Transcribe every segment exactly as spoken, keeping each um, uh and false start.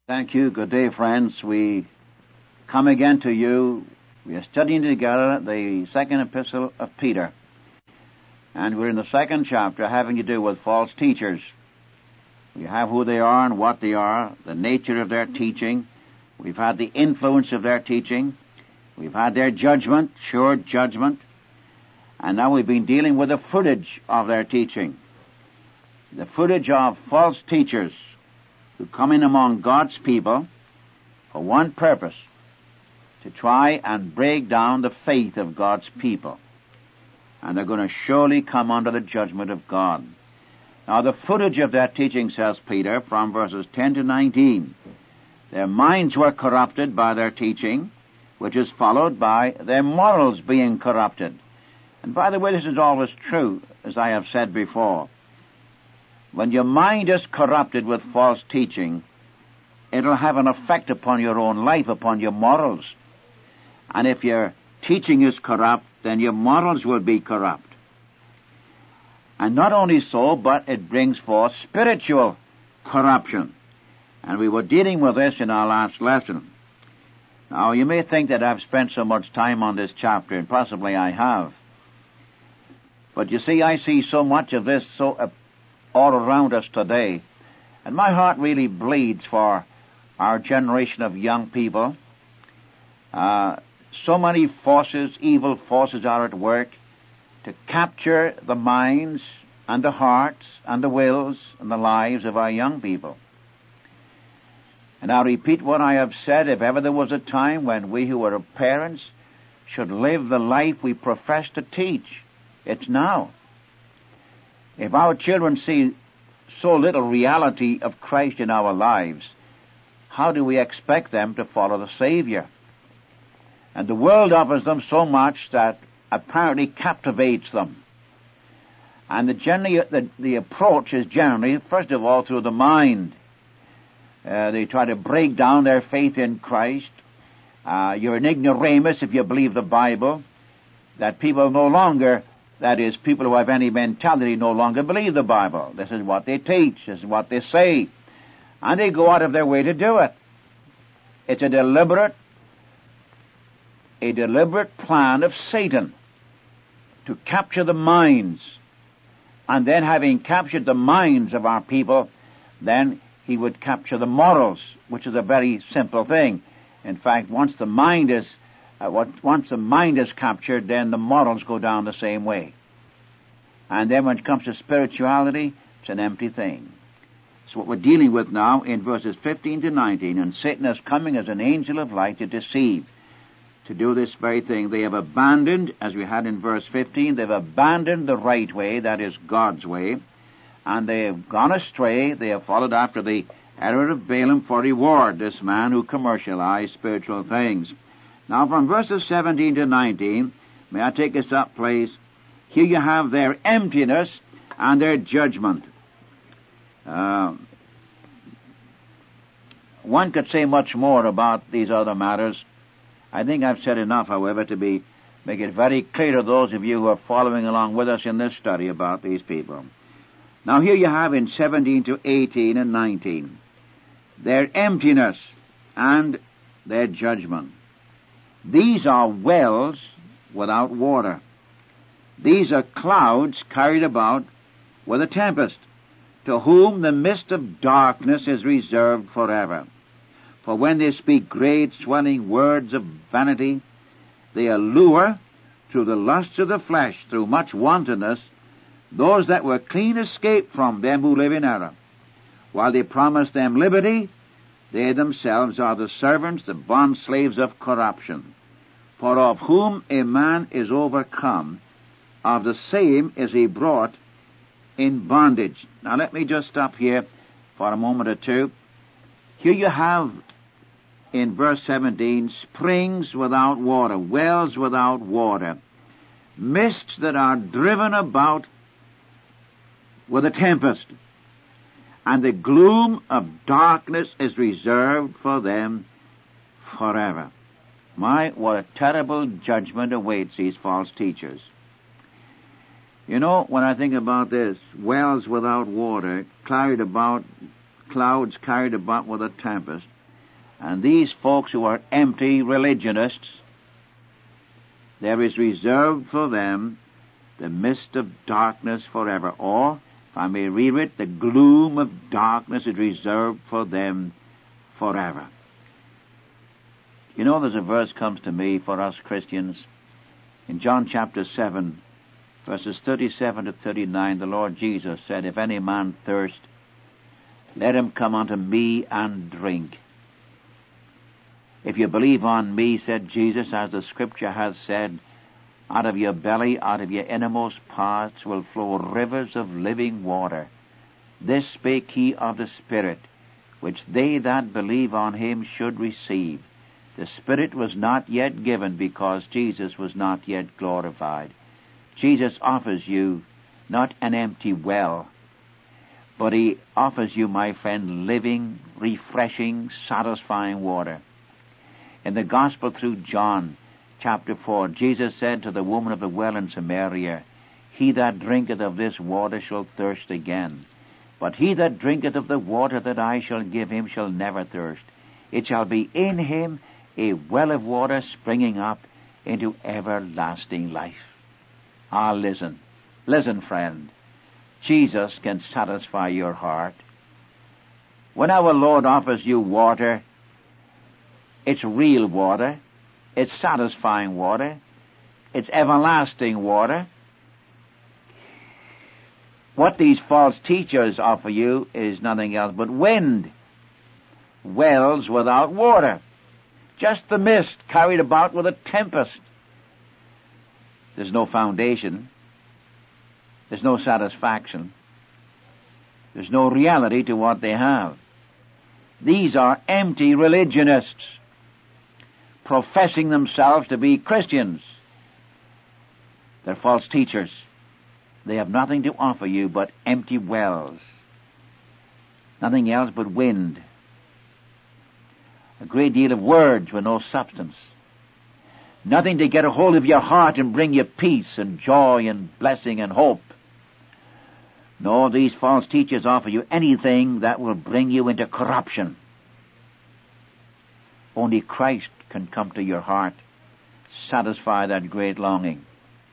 Thank you. Good day, friends. We come again to you. We are studying together the second epistle of Peter. And we're in the second chapter having to do with false teachers. We have who they are and what they are, the nature of their teaching. We've had the influence of their teaching. We've had their judgment, sure judgment. And now we've been dealing with the footage of their teaching. The footage of false teachers who come in among God's people for one purpose, to try and break down the faith of God's people. And they're going to surely come under the judgment of God. Now the footage of their teaching, says Peter, from verses ten to nineteen, their minds were corrupted by their teaching, which is followed by their morals being corrupted. And by the way, this is always true, as I have said before. When your mind is corrupted with false teaching, it'll have an effect upon your own life, upon your morals. And if your teaching is corrupt, then your morals will be corrupt. And not only so, but it brings forth spiritual corruption. And we were dealing with this in our last lesson. Now, you may think that I've spent so much time on this chapter, and possibly I have. But you see, I see so much of this so uh, all around us today. And my heart really bleeds for our generation of young people. Uh, so many forces, evil forces are at work to capture the minds and the hearts and the wills and the lives of our young people. And I'll repeat what I have said. If ever there was a time when we who are parents should live the life we profess to teach, it's now. If our children see so little reality of Christ in our lives, how do we expect them to follow the Savior? And the world offers them so much that apparently captivates them. And the, generally, the, the approach is generally, first of all, through the mind. Uh, they try to break down their faith in Christ. Uh, you're an ignoramus if you believe the Bible. That people no longer... That is, people who have any mentality no longer believe the Bible. This is what they teach. This is what they say. And they go out of their way to do it. It's a deliberate, a deliberate plan of Satan to capture the minds. And then having captured the minds of our people, then he would capture the morals, which is a very simple thing. In fact, once the mind is Uh, what, once the mind is captured, then the morals go down the same way. And then when it comes to spirituality, it's an empty thing. So what we're dealing with now in verses fifteen to nineteen, and Satan is coming as an angel of light to deceive, to do this very thing. They have abandoned, as we had in verse fifteen, they've abandoned the right way, that is God's way, and they have gone astray. They have followed after the error of Balaam for reward, this man who commercialized spiritual things. Now from verses seventeen to nineteen, may I take us up, please? Here you have their emptiness and their judgment. Uh, one could say much more about these other matters. I think I've said enough, however, to be make it very clear to those of you who are following along with us in this study about these people. Now here you have in seventeen to eighteen and nineteen, their emptiness and their judgment. These are wells without water. These are clouds carried about with a tempest, to whom the mist of darkness is reserved forever. For when they speak great swelling words of vanity, they allure through the lusts of the flesh, through much wantonness, those that were clean escape from them who live in error. While they promise them liberty, they themselves are the servants, the bond slaves of corruption. For of whom a man is overcome, of the same is he brought in bondage. Now let me just stop here for a moment or two. Here you have in verse seventeen, springs without water, wells without water, mists that are driven about with a tempest, and the gloom of darkness is reserved for them forever. My, what a terrible judgment awaits these false teachers. You know, when I think about this, wells without water, carried about, clouds carried about with a tempest, And these folks who are empty religionists, there is reserved for them the mist of darkness forever. Or, if I may read it, the gloom of darkness is reserved for them forever. You know, there's a verse comes to me for us Christians. In John chapter seven, verses thirty-seven to thirty-nine, the Lord Jesus said, "If any man thirst, let him come unto me and drink. If you believe on me," said Jesus, "as the Scripture has said, out of your belly, out of your innermost parts will flow rivers of living water. This spake he of the Spirit, which they that believe on him should receive." The Spirit was not yet given because Jesus was not yet glorified. Jesus offers you not an empty well, but he offers you, my friend, living, refreshing, satisfying water. In the Gospel through John, chapter four, Jesus said to the woman of the well in Samaria, "He that drinketh of this water shall thirst again. But he that drinketh of the water that I shall give him shall never thirst. It shall be in him a well of water springing up into everlasting life." Ah, listen. Listen, friend. Jesus can satisfy your heart. When our Lord offers you water, it's real water. It's satisfying water. It's everlasting water. What these false teachers offer you is nothing else but wind. Wells without water. Just the mist carried about with a tempest. There's no foundation. There's no satisfaction. There's no reality to what they have. These are empty religionists, professing themselves to be Christians. They're false teachers. They have nothing to offer you but empty wells. Nothing else but wind. A great deal of words with no substance. Nothing to get a hold of your heart and bring you peace and joy and blessing and hope. No, these false teachers offer you anything that will bring you into corruption. Only Christ can come to your heart, satisfy that great longing.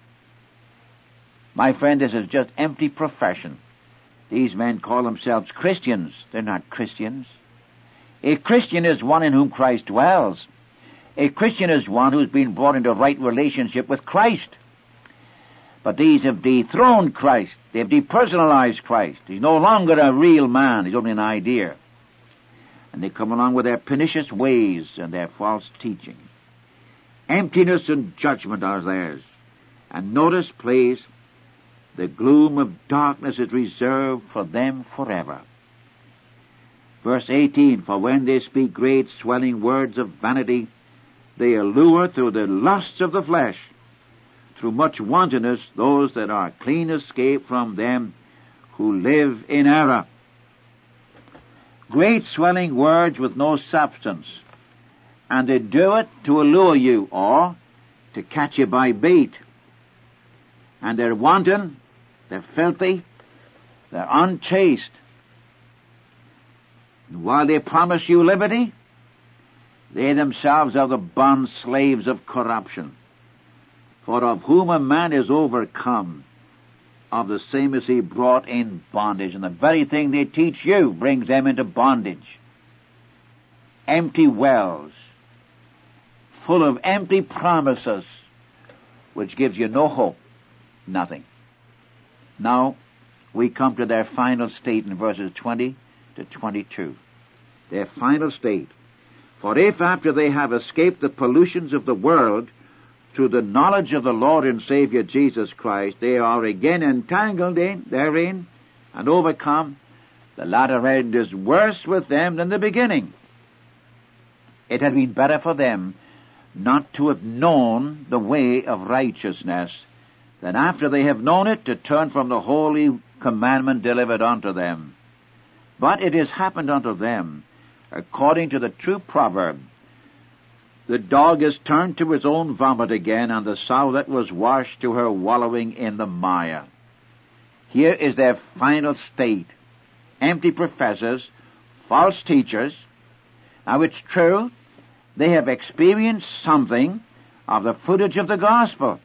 My friend, this is just empty profession. These men call themselves Christians. They're not Christians. A Christian is one in whom Christ dwells. A Christian is one who's been brought into right relationship with Christ. But these have dethroned Christ. They've depersonalized Christ. He's no longer a real man. He's only an idea. And they come along with their pernicious ways and their false teaching. Emptiness and judgment are theirs. And notice, please, the gloom of darkness is reserved for them forever. Verse eighteen, "For when they speak great swelling words of vanity, they allure through the lusts of the flesh, through much wantonness, those that are clean escape from them who live in error." Great swelling words with no substance. And they do it to allure you or to catch you by bait. And they're wanton, they're filthy, they're unchaste. And while they promise you liberty, they themselves are the bond slaves of corruption. For of whom a man is overcome, of the same is he brought in bondage. And the very thing they teach you brings them into bondage. Empty wells, full of empty promises, which gives you no hope, nothing. Now, we come to their final state in verses twenty to twenty-two. Their final state. "For if after they have escaped the pollutions of the world, through the knowledge of the Lord and Savior Jesus Christ, they are again entangled in therein and overcome, the latter end is worse with them than the beginning." It had been better for them not to have known the way of righteousness than after they have known it to turn from the holy commandment delivered unto them. But it has happened unto them according to the true proverb, "The dog is turned to his own vomit again, and the sow that was washed to her wallowing in the mire." Here is their final state. Empty professors, false teachers, Now it's true, they have experienced something of the footage of the gospel.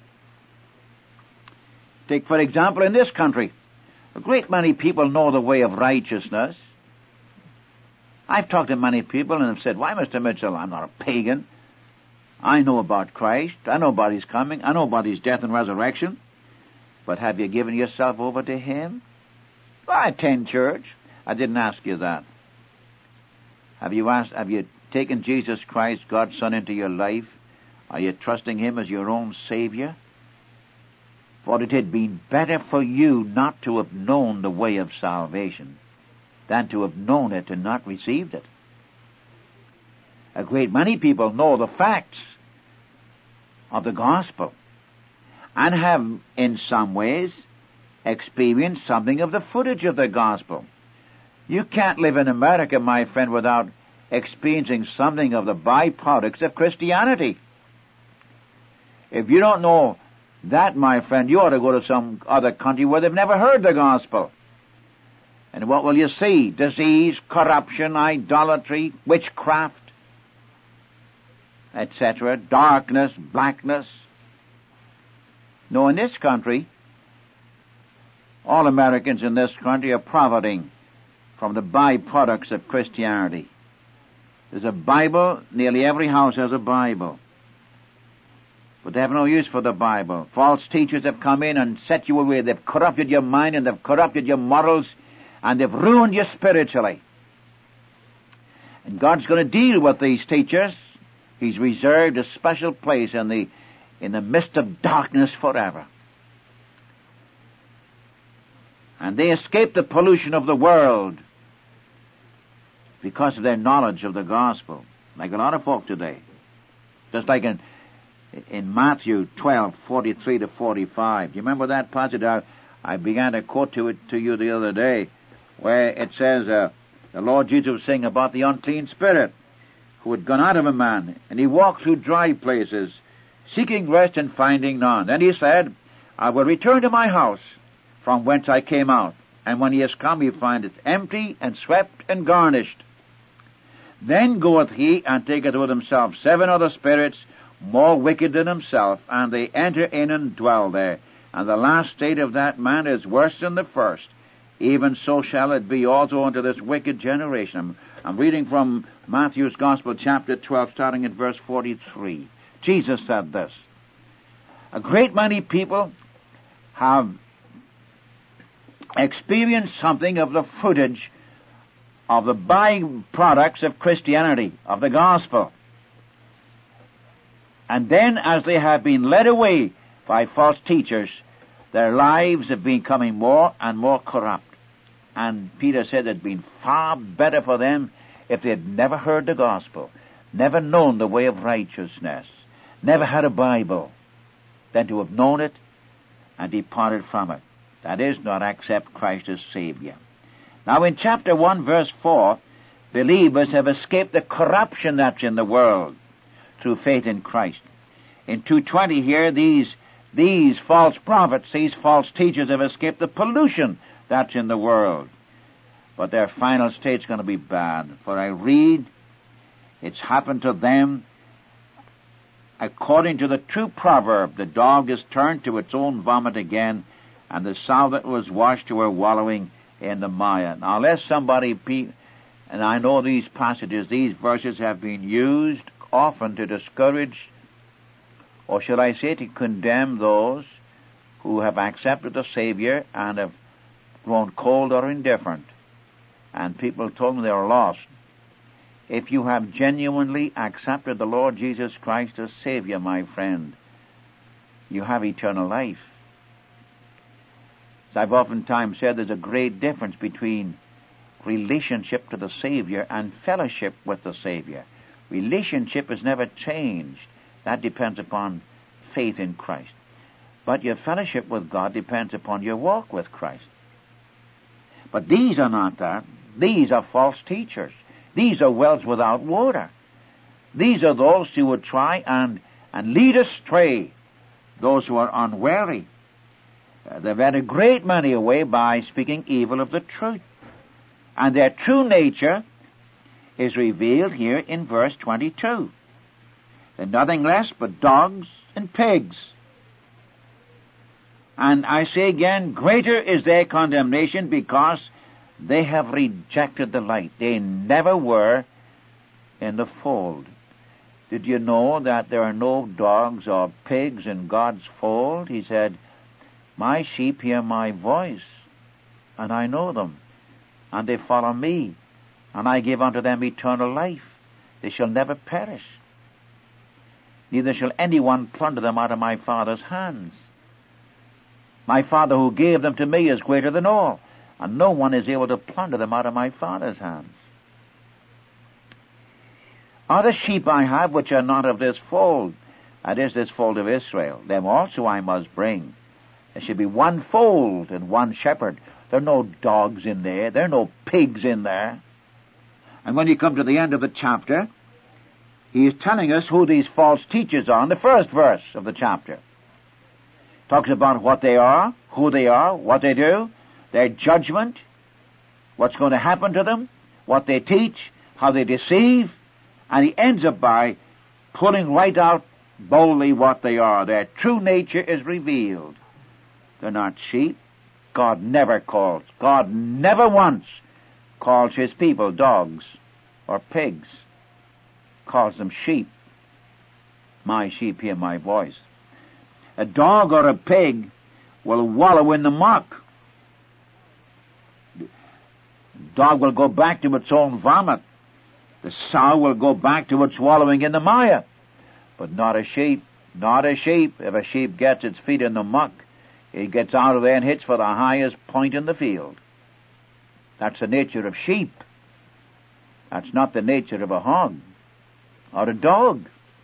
Take, for example, in this country, a great many people know the way of righteousness. I've talked to many people and have said, why, Mister Mitchell, I'm not a pagan. I know about Christ. I know about His coming. I know about His death and resurrection. But have you given yourself over to Him? Well, I attend church. I didn't ask you that. Have you asked, have you taken Jesus Christ, God's Son, into your life? Are you trusting Him as your own Savior? For it had been better for you not to have known the way of salvation than to have known it and not received it. A great many people know the facts of the gospel and have, in some ways, experienced something of the footage of the gospel. You can't live in America, my friend, without experiencing something of the byproducts of Christianity. If you don't know that, my friend, you ought to go to some other country where they've never heard the gospel. And what will you see? Disease, corruption, idolatry, witchcraft, et cetera, darkness, blackness. No, in this country, all Americans in this country are profiting from the byproducts of Christianity. There's a Bible. Nearly every house has a Bible. But they have no use for the Bible. False teachers have come in and set you away. They've corrupted your mind and they've corrupted your morals and they've ruined you spiritually. And God's going to deal with these teachers. He's reserved a special place in the in the midst of darkness forever. And they escape the pollution of the world because of their knowledge of the gospel, like a lot of folk today. Just like in in Matthew twelve, forty-three to forty-five. Do you remember that passage? I, I began to quote to it to you the other day, where it says, uh, the Lord Jesus was saying about the unclean spirit who had gone out of a man, and he walked through dry places, seeking rest and finding none. Then he said, I will return to my house from whence I came out. And when he has come, he find it empty and swept and garnished. Then goeth he and taketh with himself seven other spirits, more wicked than himself, and they enter in and dwell there. And the last state of that man is worse than the first. Even so shall it be also unto this wicked generation. I'm, I'm reading from Matthew's Gospel, chapter twelve, starting at verse forty-three. Jesus said this. A great many people have experienced something of the footage of the byproducts of Christianity, of the gospel. And then, as they have been led away by false teachers, their lives have been becoming more and more corrupt. And Peter said it had been far better for them if they had never heard the gospel, never known the way of righteousness, never had a Bible, than to have known it and departed from it. That is, not accept Christ as Savior. Now in chapter one, verse four, believers have escaped the corruption that's in the world through faith in Christ. In two twenty here, these these false prophets, these false teachers have escaped the pollution that's in the world. But their final state's going to be bad. For I read, it's happened to them according to the true proverb, the dog is turned to its own vomit again, and the sow that was washed to her wallowing in the mire. Now, unless somebody, and I know these passages, these verses have been used often to discourage, or should I say to condemn those who have accepted the Savior and have grown cold or indifferent. And people told me they are lost. If you have genuinely accepted the Lord Jesus Christ as Savior, my friend, you have eternal life. As I've oftentimes said, there's a great difference between relationship to the Savior and fellowship with the Savior. Relationship is never changed. That depends upon faith in Christ. But your fellowship with God depends upon your walk with Christ. But these are not that. These are false teachers. These are wells without water. These are those who would try and, and lead astray those who are unwary. Uh, they've led a great many away by speaking evil of the truth. And their true nature is revealed here in verse twenty-two. They're nothing less but dogs and pigs. And I say again, greater is their condemnation because they have rejected the light. They never were in the fold. Did you know that there are no dogs or pigs in God's fold? He said, my sheep hear my voice, and I know them, and they follow me, and I give unto them eternal life. They shall never perish, neither shall anyone plunder them out of my Father's hands. My Father who gave them to me is greater than all, and no one is able to plunder them out of my Father's hands. Other sheep I have which are not of this fold, that is this fold of Israel, them also I must bring. There should be one fold and one shepherd. There are no dogs in there. There are no pigs in there. And when you come to the end of the chapter, he is telling us who these false teachers are in the first verse of the chapter. Talks about what they are, who they are, what they do, their judgment, what's going to happen to them, what they teach, how they deceive, and he ends up by pulling right out boldly what they are. Their true nature is revealed. They're not sheep. God never calls. God never once calls his people dogs or pigs. Calls them sheep. My sheep hear my voice. A dog or a pig will wallow in the muck. The dog will go back to its own vomit. The sow will go back to its wallowing in the mire. But not a sheep. Not a sheep. If a sheep gets its feet in the muck, it gets out of there and hits for the highest point in the field. That's the nature of sheep. That's not the nature of a hog or a dog.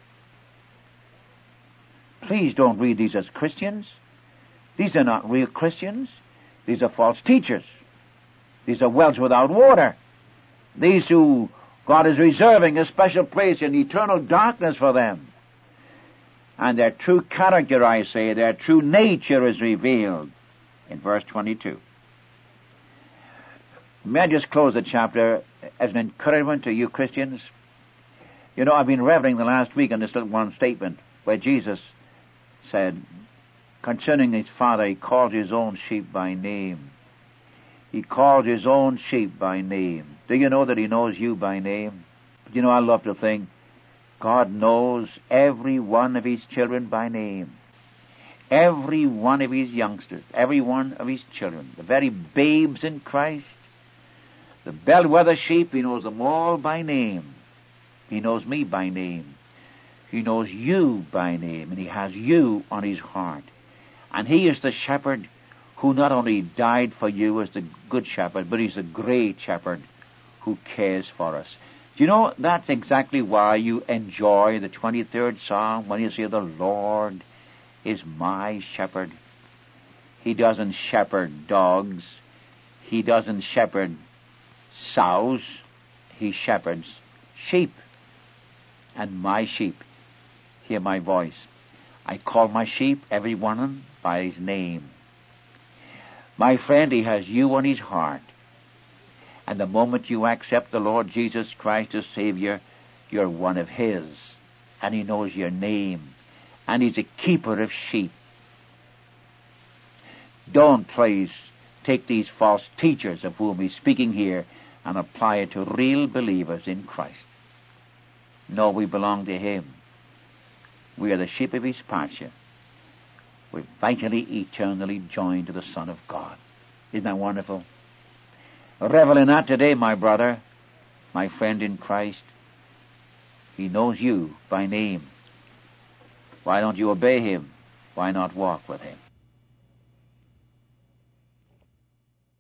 Please don't read these as Christians. These are not real Christians. These are false teachers. These are wells without water. These who God is reserving a special place in eternal darkness for them. And their true character, I say, their true nature is revealed in verse twenty-two. May I just close the chapter as an encouragement to you Christians? You know, I've been reveling the last week on this little one statement where Jesus said, concerning his Father, he called his own sheep by name. He called his own sheep by name. Do you know that he knows you by name? But you know, I love to think God knows every one of his children by name. Every one of his youngsters, every one of his children, the very babes in Christ, the bellwether sheep, he knows them all by name. He knows me by name. He knows you by name, and he has you on his heart. And he is the shepherd who not only died for you as the good shepherd, but he's the great shepherd who cares for us. Do you know, that's exactly why you enjoy the twenty-third Psalm when you say, the Lord is my shepherd. He doesn't shepherd dogs. He doesn't shepherd sows. He shepherds sheep. And my sheep hear my voice. I call my sheep, every one of them, by his name. My friend, he has you on his heart. And the moment you accept the Lord Jesus Christ as Savior, you're one of his. And he knows your name. And he's a keeper of sheep. Don't, please, take these false teachers of whom he's speaking here and apply it to real believers in Christ. No, we belong to him. We are the sheep of his pasture. We're vitally, eternally joined to the Son of God. Isn't that wonderful? Revel in that today, my brother, my friend in Christ. He knows you by name. Why don't you obey him? Why not walk with him?